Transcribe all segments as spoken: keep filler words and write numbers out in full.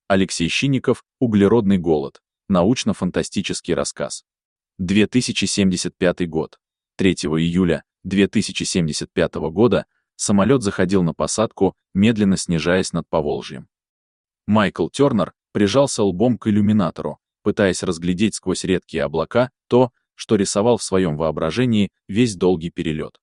Алексей Щинников «Углеродный голод». Научно-фантастический рассказ. две тысячи семьдесят пятый год. третьего июля две тысячи семьдесят пятого года самолет заходил на посадку, медленно снижаясь над Поволжьем. Майкл Тернер прижался лбом к иллюминатору, пытаясь разглядеть сквозь редкие облака то, что рисовал в своем воображении весь долгий перелет.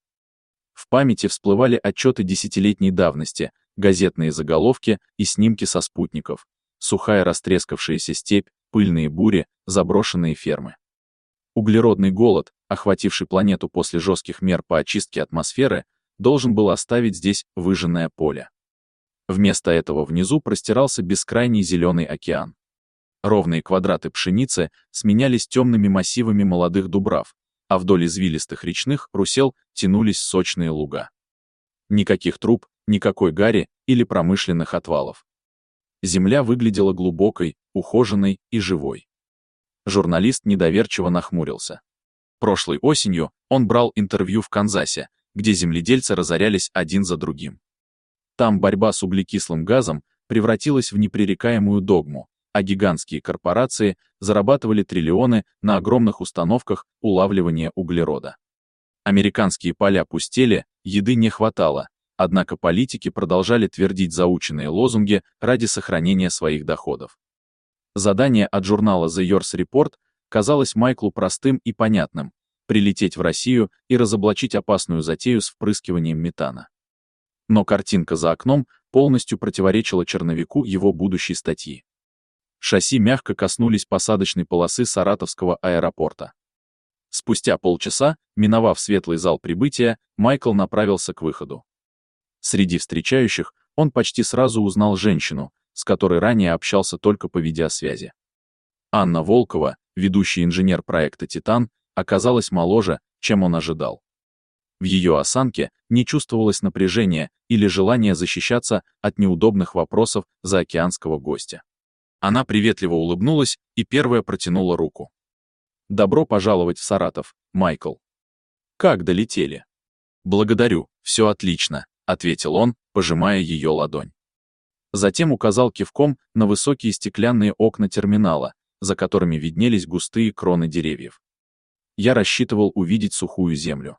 В памяти всплывали отчеты десятилетней давности, газетные заголовки и снимки со спутников, сухая растрескавшаяся степь, пыльные бури, заброшенные фермы. Углеродный голод, охвативший планету после жестких мер по очистке атмосферы, должен был оставить здесь выжженное поле. Вместо этого внизу простирался бескрайний зеленый океан. Ровные квадраты пшеницы сменялись темными массивами молодых дубрав, а вдоль извилистых речных русел тянулись сочные луга. Никаких труб, никакой гари или промышленных отвалов. Земля выглядела глубокой, ухоженной и живой. Журналист недоверчиво нахмурился. Прошлой осенью он брал интервью в Канзасе, где земледельцы разорялись один за другим. Там борьба с углекислым газом превратилась в непререкаемую догму, а гигантские корпорации зарабатывали триллионы на огромных установках улавливания углерода. Американские поля пустели, еды не хватало, однако политики продолжали твердить заученные лозунги ради сохранения своих доходов. Задание от журнала The Yours Report казалось Майклу простым и понятным — прилететь в Россию и разоблачить опасную затею с впрыскиванием метана. Но картинка за окном полностью противоречила черновику его будущей статьи. Шасси мягко коснулись посадочной полосы Саратовского аэропорта. Спустя полчаса, миновав светлый зал прибытия, Майкл направился к выходу. Среди встречающих он почти сразу узнал женщину, с которой ранее общался только по видеосвязи. Анна Волкова, ведущий инженер проекта «Титан», оказалась моложе, чем он ожидал. В ее осанке не чувствовалось напряжения или желания защищаться от неудобных вопросов заокеанского гостя. Она приветливо улыбнулась и первая протянула руку. «Добро пожаловать в Саратов, Майкл. Как долетели?» «Благодарю, все отлично», — ответил он, пожимая ее ладонь. Затем указал кивком на высокие стеклянные окна терминала, за которыми виднелись густые кроны деревьев. Я рассчитывал увидеть сухую землю.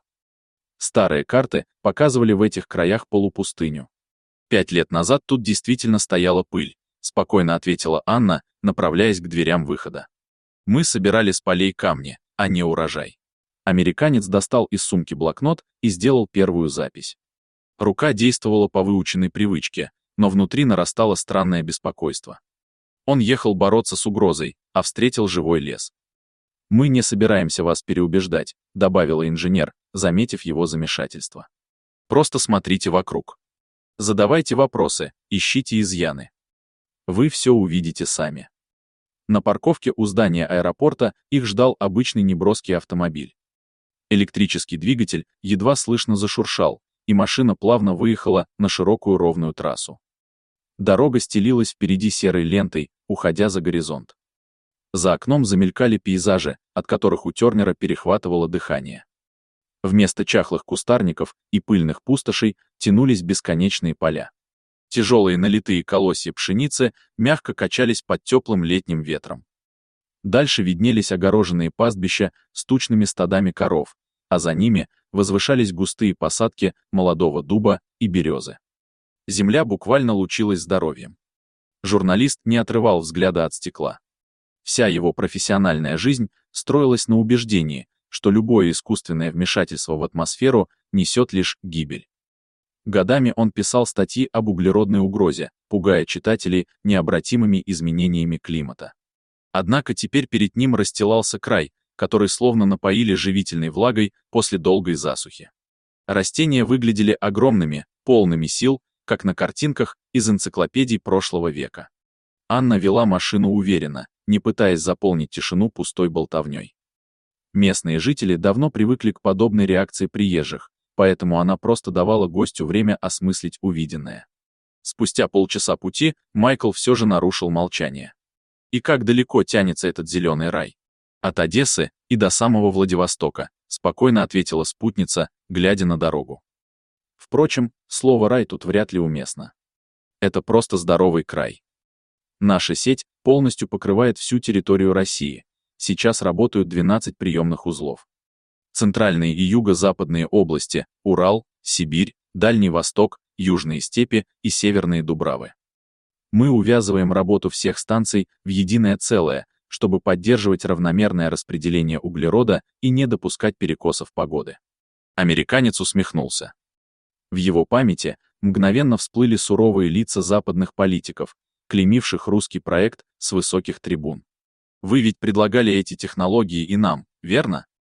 Старые карты показывали в этих краях полупустыню. Пять лет назад тут действительно стояла пыль, спокойно ответила Анна, направляясь к дверям выхода. Мы собирали с полей камни, а не урожай. Американец достал из сумки блокнот и сделал первую запись. Рука действовала по выученной привычке, но внутри нарастало странное беспокойство. Он ехал бороться с угрозой, а встретил живой лес. «Мы не собираемся вас переубеждать», — добавила инженер, заметив его замешательство. «Просто смотрите вокруг. Задавайте вопросы, ищите изъяны. Вы все увидите сами». На парковке у здания аэропорта их ждал обычный неброский автомобиль. Электрический двигатель едва слышно зашуршал, и машина плавно выехала на широкую ровную трассу. Дорога стелилась впереди серой лентой, уходя за горизонт. За окном замелькали пейзажи, от которых у Тернера перехватывало дыхание. Вместо чахлых кустарников и пыльных пустошей тянулись бесконечные поля. Тяжелые налитые колосья пшеницы мягко качались под теплым летним ветром. Дальше виднелись огороженные пастбища с тучными стадами коров, а за ними возвышались густые посадки молодого дуба и березы. Земля буквально лучилась здоровьем. Журналист не отрывал взгляда от стекла. Вся его профессиональная жизнь строилась на убеждении, что любое искусственное вмешательство в атмосферу несет лишь гибель. Годами он писал статьи об углеродной угрозе, пугая читателей необратимыми изменениями климата. Однако теперь перед ним расстилался край, который словно напоили живительной влагой после долгой засухи. Растения выглядели огромными, полными сил, как на картинках из энциклопедий прошлого века. Анна вела машину уверенно, не пытаясь заполнить тишину пустой болтовней. Местные жители давно привыкли к подобной реакции приезжих, поэтому она просто давала гостю время осмыслить увиденное. Спустя полчаса пути Майкл все же нарушил молчание. «И как далеко тянется этот зеленый рай?» «От Одессы и до самого Владивостока», — спокойно ответила спутница, глядя на дорогу. Впрочем, слово «рай» тут вряд ли уместно. Это просто здоровый край. Наша сеть полностью покрывает всю территорию России. Сейчас работают двенадцать приемных узлов. Центральные и юго-западные области, Урал, Сибирь, Дальний Восток, Южные степи и Северные Дубравы. Мы увязываем работу всех станций в единое целое, чтобы поддерживать равномерное распределение углерода и не допускать перекосов погоды. Американец усмехнулся. В его памяти мгновенно всплыли суровые лица западных политиков, клеймивших русский проект с высоких трибун. Вы ведь предлагали эти технологии и нам, верно?